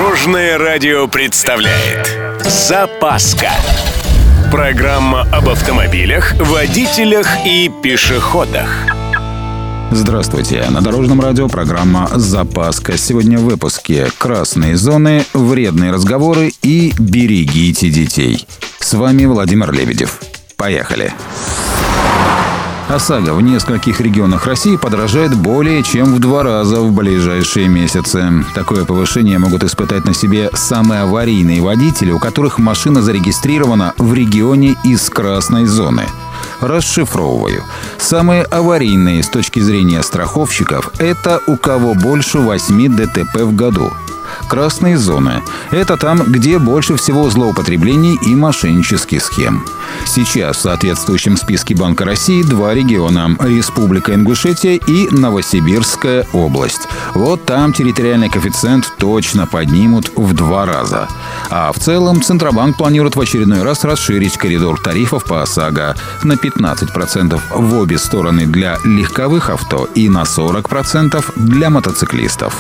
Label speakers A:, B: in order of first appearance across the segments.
A: Дорожное радио представляет «Запаска». Программа об автомобилях, водителях и пешеходах.
B: Здравствуйте. На Дорожном радио программа «Запаска». Сегодня в выпуске «Красные зоны», «Вредные разговоры» и «Берегите детей». С вами Владимир Лебедев. Поехали. ОСАГО в нескольких регионах России подорожает более чем в 2 раза в ближайшие месяцы. Такое повышение могут испытать на себе самые аварийные водители, у которых машина зарегистрирована в регионе из красной зоны. Расшифровываю. Самые аварийные с точки зрения страховщиков – это у кого больше 8 ДТП в году. Красные зоны – это там, где больше всего злоупотреблений и мошеннических схем. Сейчас в соответствующем списке Банка России 2 региона – Республика Ингушетия и Новосибирская область. Вот там территориальный коэффициент точно поднимут в 2 раза. А в целом Центробанк планирует в очередной раз расширить коридор тарифов по ОСАГО на 15% в обе стороны для легковых авто и на 40% для мотоциклистов.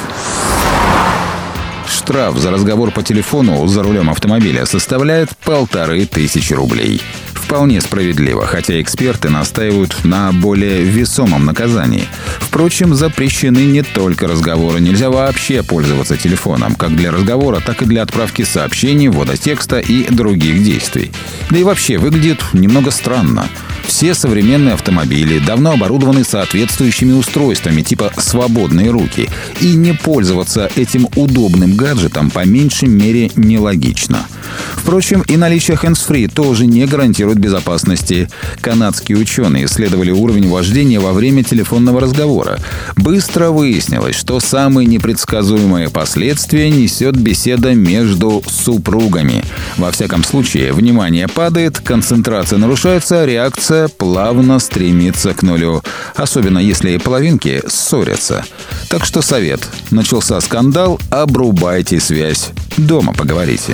B: Штраф за разговор по телефону за рулем автомобиля составляет 1500 рублей. Вполне справедливо, хотя эксперты настаивают на более весомом наказании. Впрочем, запрещены не только разговоры. Нельзя вообще пользоваться телефоном, как для разговора, так и для отправки сообщений, ввода текста и других действий. Да и вообще выглядит немного странно. Все современные автомобили давно оборудованы соответствующими устройствами типа «свободные руки», и не пользоваться этим удобным гаджетом по меньшей мере нелогично. Впрочем, и наличие hands-free тоже не гарантирует безопасности. Канадские ученые исследовали уровень вождения во время телефонного разговора. Быстро выяснилось, что самые непредсказуемые последствия несет беседа между супругами. Во всяком случае, внимание падает, концентрация нарушается, реакция плавно стремится к нулю. Особенно если половинки ссорятся. Так что совет. Начался скандал, обрубайте связь. Дома поговорите.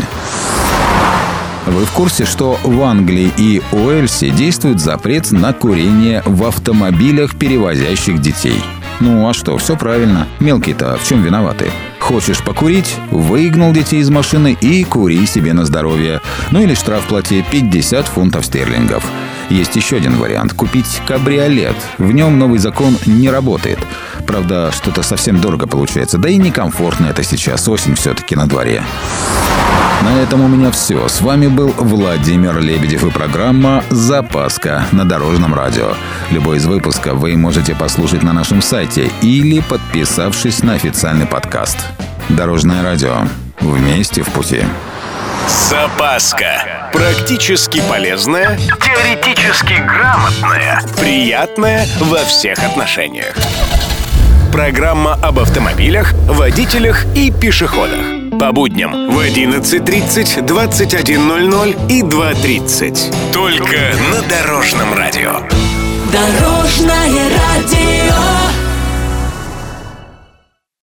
B: Вы в курсе, что в Англии и Уэльсе действует запрет на курение в автомобилях, перевозящих детей? Ну а что, все правильно. Мелкие-то в чем виноваты? Хочешь покурить? Выгнал детей из машины и кури себе на здоровье. Ну или штраф плати 50 фунтов стерлингов. Есть еще один вариант – купить кабриолет. В нем новый закон не работает. Правда, что-то совсем дорого получается. Да и некомфортно это сейчас, осень все-таки на дворе. На этом у меня все. С вами был Владимир Лебедев и программа «Запаска» на Дорожном радио. Любой из выпусков вы можете послушать на нашем сайте или подписавшись на официальный подкаст. Дорожное радио. Вместе в пути.
A: «Запаска». Практически полезная, теоретически грамотная, приятная во всех отношениях. Программа об автомобилях, водителях и пешеходах. По будням в 11:30, 21:00 и 2:30. Только на Дорожном радио.
C: Дорожное радио.